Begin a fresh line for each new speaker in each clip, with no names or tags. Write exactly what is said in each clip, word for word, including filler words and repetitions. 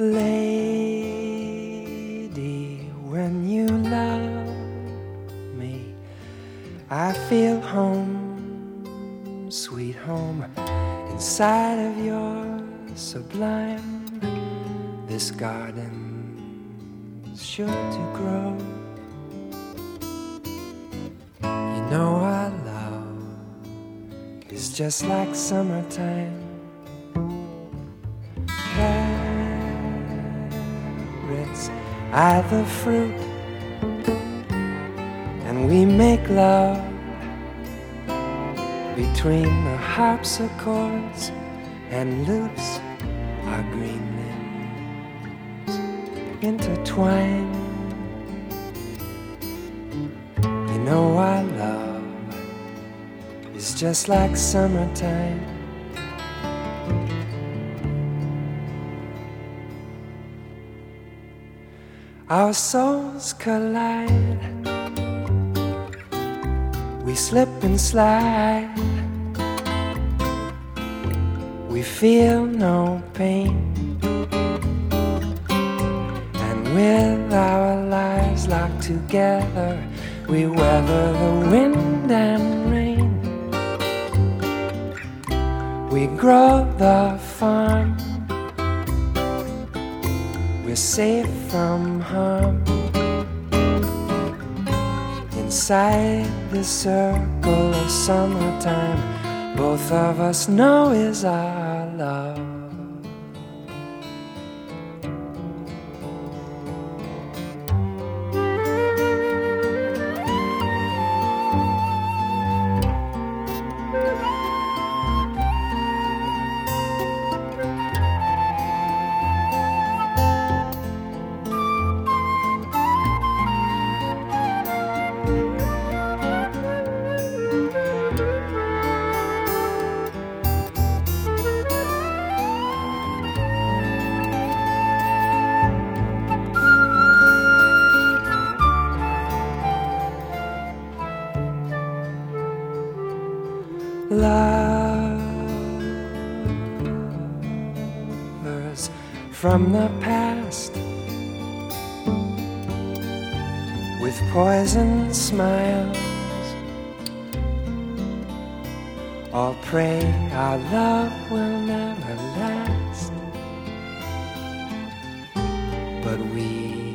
Lady, when you love me, I feel home, sweet home, inside of your sublime. This garden's sure to grow. You know our love is just like summertime. Carrots are the fruit, and we make love between the harpsichords and lutes. Our green limbs intertwine. You know our love is just like summertime. Our souls collide, we slip and slide, we feel no pain, and with our lives locked together, we weather the wind and rain. We grow the farm, we're safe from harm. Inside the circle of summertime, both of us know is our love. Lovers from the past, with poison smiles, all pray our love will never last. But we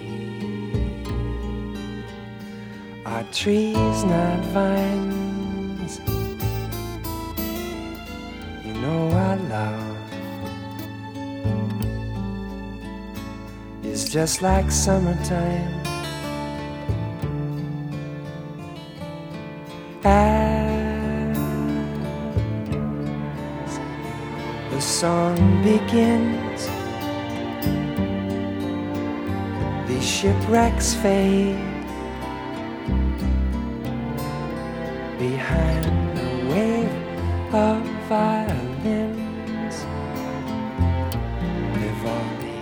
are trees, not vines. You know our love is just like summertime. As the song begins, these shipwrecks fade behind the wave of violins. Vivaldi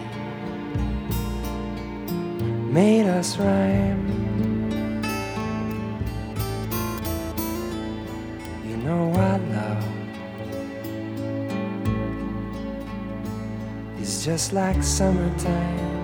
made us rhyme. You know our love is just like summertime.